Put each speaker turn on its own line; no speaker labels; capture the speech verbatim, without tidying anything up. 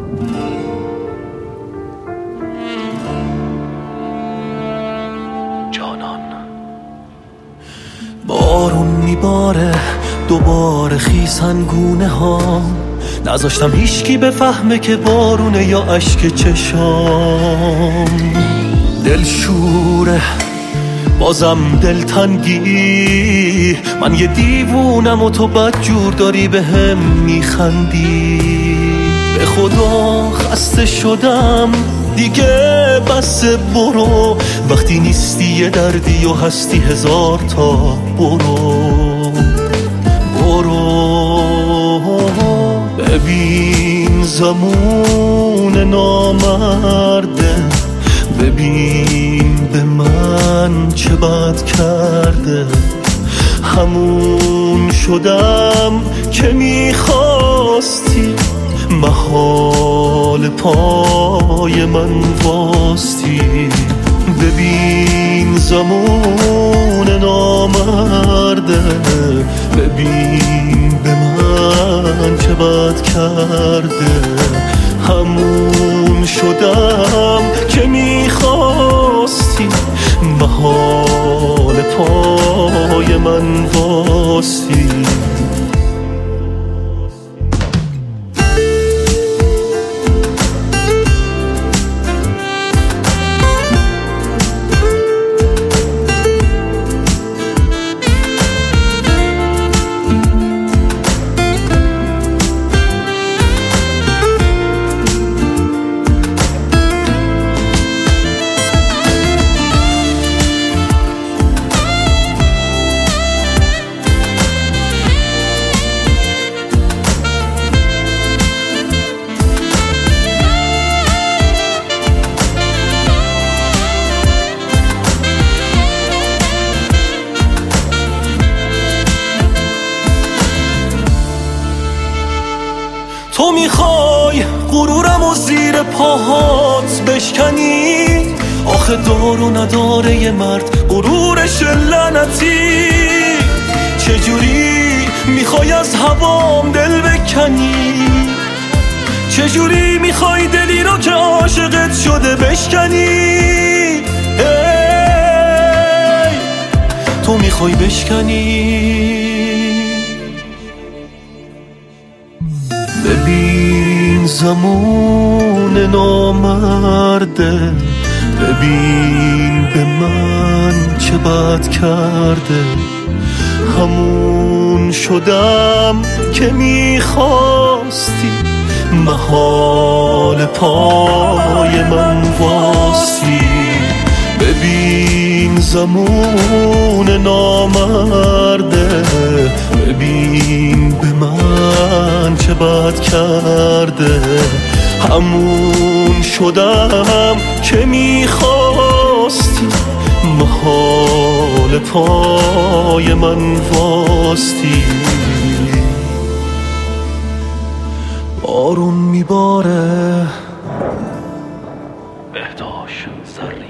جانان بارون میباره دوباره خیسنگونه ها، نذاشتم هیچکی بفهمه که بارونه یا اشک چشام. دل شوره بازم دلتنگی، من یه دیوونم و تو بدجور داری به هم میخندی. به خدا خسته شدم دیگه، بس برو، وقتی نیستی یه دردی و هستی هزار تا. برو برو ببین زمون نامرده، ببین به من چه بد کرده. همون شدم که میخواستی، محال پای من واستی. ببین زمان نامرده، ببین به من چه بد کرده. همون شدم که میخواستی، محال پای من واستی. تو میخوای غرورم و زیر پاهات بشکنی، آخه دار و نداره یه مرد غرورش لعنتی. چجوری میخوای از هوام دل بکنی، چجوری میخوای دلی رو که عاشقت شده بشکنی. ای تو میخوای بشکنی. ببین زمان نامرده، ببین به من چه بد کرده. همون شدم که میخواستی، محال پای من واستی. ببین زمان نامرده، ببین به من چه بد کرده. همون شدم که میخواستی، محال پای من واستی. بارون میباره، بهداشت سر